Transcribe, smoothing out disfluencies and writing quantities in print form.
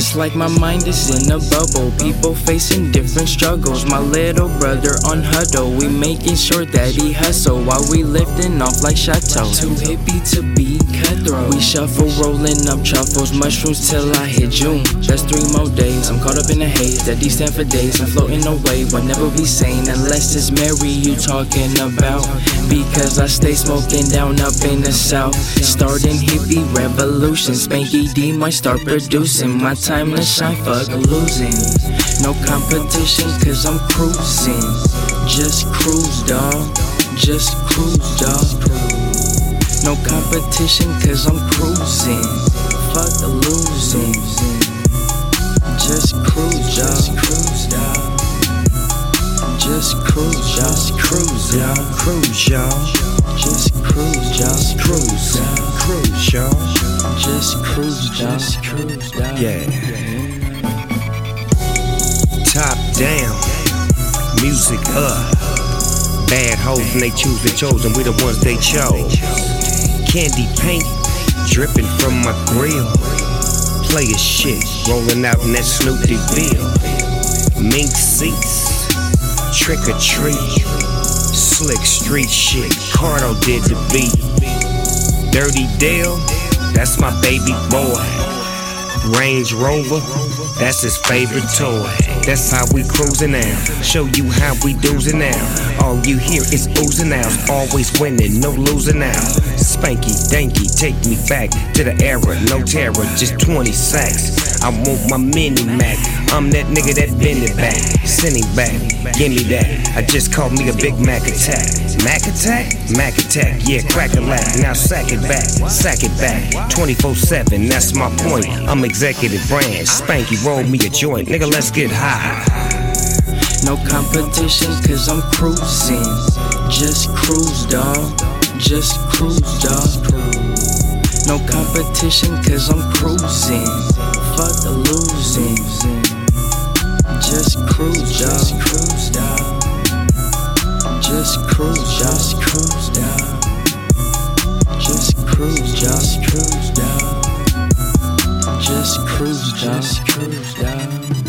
It's like my mind is in a bubble. People facing different struggles. My little brother on huddle. We making sure that he hustle while we lifting off like Chateau. Too hippie to be cutthroat. We shuffle, rolling up truffles, mushrooms till I hit June. That's 3 more days. I'm caught up in the haze. That D stand for days. I'm floating away. Will never be sane unless it's Mary you talking about. Because I stay smoking down up in the south. Starting hippie revolution. Spanky D might start producing. My time to shine, fuck losing. No competition cause I'm cruising. Just cruise, dawg. Just cruise, dawg. No competition cause I'm cruising. Fuck losing. Just cruise, dawg. Just cruise, just cruise, y'all. Cruise, y'all. Just cruise, just cruise, Cruise, y'all. just cruise, just cruise, Yeah. Top down, music up. Bad hoes and they choose the chosen, we the ones they chose. Candy paint dripping from my grill. Player shit rolling out in that Snoop DeVille. Mink seats, trick or treat, slick street shit. Cardo did the beat. Dirty Dale, that's my baby boy. Range Rover, that's his favorite toy. That's how we cruising now. Show you how we doozing now. All you hear is oozing out. Always winning, no losing out. Spanky, danky, take me back to the era. No terror, just 20 sacks. I want my mini Mac. I'm that nigga that bend it back. Send him back, give me that. I just called me a Big Mac attack. Mac attack? Mac attack, yeah, crack a lack. Now sack it back, 24/7, that's my point. I'm executive branch. Spanky, roll me a joint. Nigga, let's get high. No competition cause I'm cruising. Just cruise, dawg. Just cruise, dawg. No competition cause I'm cruising. Fuck losing. Just cruise, dawg. Just cruise, just cruise, dawg. Just cruise, just cruise, dawg. Just cruise, just cruise, dawg.